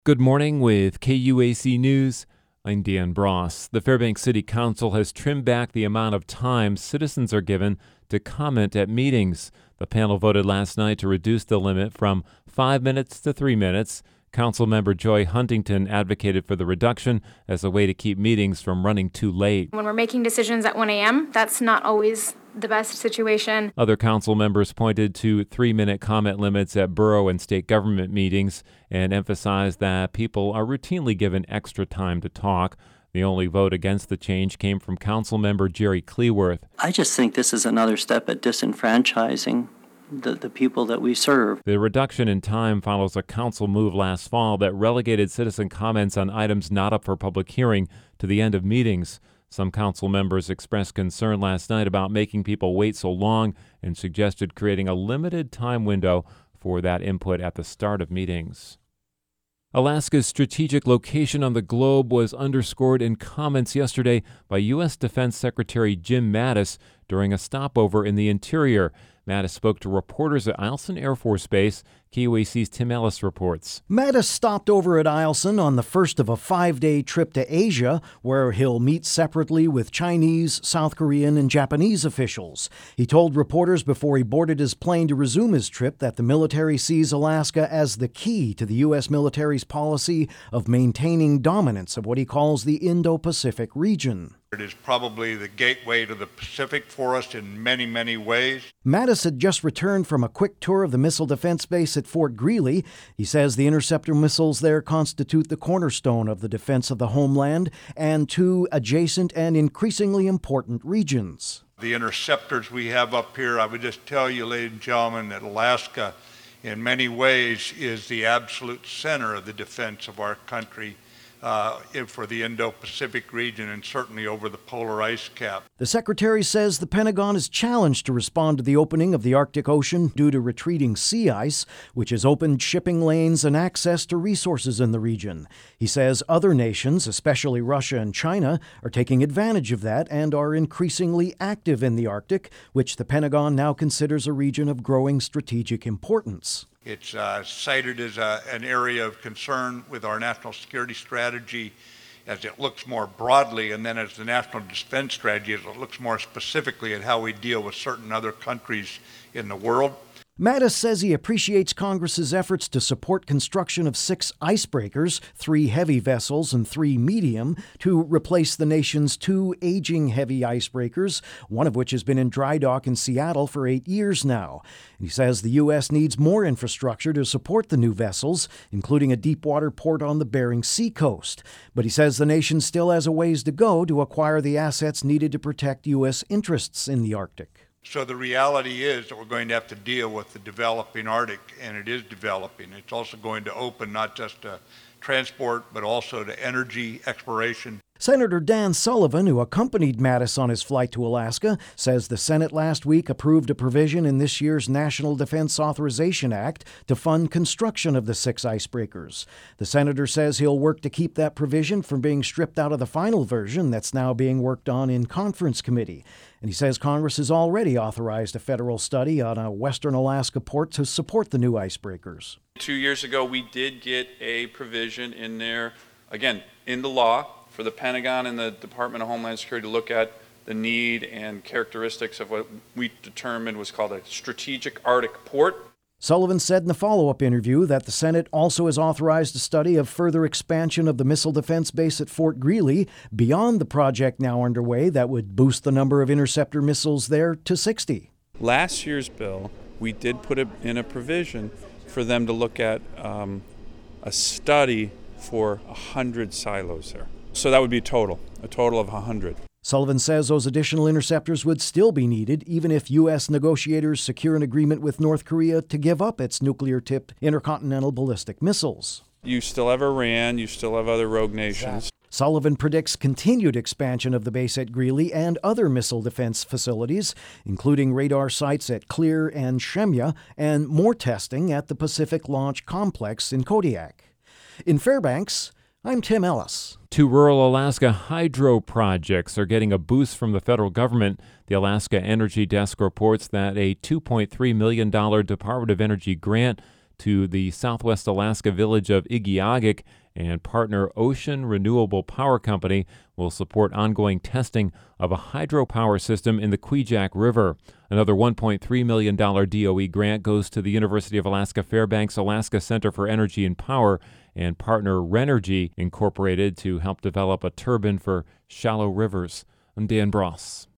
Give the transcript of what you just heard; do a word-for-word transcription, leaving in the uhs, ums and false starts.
Good morning with K U A C News. I'm Dan Bross. The Fairbanks City Council has trimmed back the amount of time citizens are given to comment at meetings. The panel voted last night to reduce the limit from five minutes to three minutes. Councilmember Joy Huntington advocated for the reduction as a way to keep meetings from running too late. When we're making decisions at one a.m., that's not always the best situation. Other council members pointed to three-minute comment limits at borough and state government meetings and emphasized that people are routinely given extra time to talk. The only vote against the change came from Councilmember Jerry Cleworth. I just think this is another step at disenfranchising The, the people that we serve. The reduction in time follows a council move last fall that relegated citizen comments on items not up for public hearing to the end of meetings. Some council members expressed concern last night about making people wait so long and suggested creating a limited time window for that input at the start of meetings. Alaska's strategic location on the globe was underscored in comments yesterday by U S Defense Secretary Jim Mattis during a stopover in the interior. Mattis spoke to reporters at Eielson Air Force Base. K U A C's Tim Ellis reports. Mattis stopped over at Eielson on the first of a five-day trip to Asia, where he'll meet separately with Chinese, South Korean, and Japanese officials. He told reporters before he boarded his plane to resume his trip that the military sees Alaska as the key to the U S military's policy of maintaining dominance of what he calls the Indo-Pacific region. It is probably the gateway to the Pacific for us in many, many ways. Mattis had just returned from a quick tour of the missile defense base at Fort Greely. He says the interceptor missiles there constitute the cornerstone of the defense of the homeland and two adjacent and increasingly important regions. The interceptors we have up here, I would just tell you, ladies and gentlemen, that Alaska in many ways is the absolute center of the defense of our country. Uh, for the Indo-Pacific region and certainly over the polar ice cap. The secretary says the Pentagon is challenged to respond to the opening of the Arctic Ocean due to retreating sea ice, which has opened shipping lanes and access to resources in the region. He says other nations, especially Russia and China, are taking advantage of that and are increasingly active in the Arctic, which the Pentagon now considers a region of growing strategic importance. It's uh, cited as a, an area of concern with our national security strategy as it looks more broadly, and then as the national defense strategy as it looks more specifically at how we deal with certain other countries in the world. Mattis says he appreciates Congress's efforts to support construction of six icebreakers, three heavy vessels and three medium, to replace the nation's two aging heavy icebreakers, one of which has been in dry dock in Seattle for eight years now. He says the U S needs more infrastructure to support the new vessels, including a deep-water port on the Bering Sea coast. But he says the nation still has a ways to go to acquire the assets needed to protect U S interests in the Arctic. So the reality is that we're going to have to deal with the developing Arctic, and it is developing. It's also going to open not just to transport, but also to energy exploration. Senator Dan Sullivan, who accompanied Mattis on his flight to Alaska, says the Senate last week approved a provision in this year's National Defense Authorization Act to fund construction of the six icebreakers. The senator says he'll work to keep that provision from being stripped out of the final version that's now being worked on in conference committee. And he says Congress has already authorized a federal study on a western Alaska port to support the new icebreakers. Two years ago, we did get a provision in there, again, in the law, for the Pentagon and the Department of Homeland Security to look at the need and characteristics of what we determined was called a strategic Arctic port. Sullivan said in the follow-up interview that the Senate also has authorized a study of further expansion of the missile defense base at Fort Greely beyond the project now underway that would boost the number of interceptor missiles there to sixty. Last year's bill, we did put in a provision for them to look at um, a study for one hundred silos there. So that would be a total, a total of one hundred. Sullivan says those additional interceptors would still be needed even if U S negotiators secure an agreement with North Korea to give up its nuclear-tipped intercontinental ballistic missiles. You still have Iran, you still have other rogue nations. Sullivan predicts continued expansion of the base at Greely and other missile defense facilities, including radar sites at Clear and Shemya, and more testing at the Pacific Launch Complex in Kodiak. In Fairbanks, I'm Tim Ellis. Two rural Alaska hydro projects are getting a boost from the federal government. The Alaska Energy Desk reports that a two point three million dollars Department of Energy grant to the southwest Alaska village of Igiugig, and partner Ocean Renewable Power Company will support ongoing testing of a hydropower system in the Kvichak River. Another one point three million dollars D O E grant goes to the University of Alaska Fairbanks Alaska Center for Energy and Power and partner Renergy Incorporated to help develop a turbine for shallow rivers. I'm Dan Bross.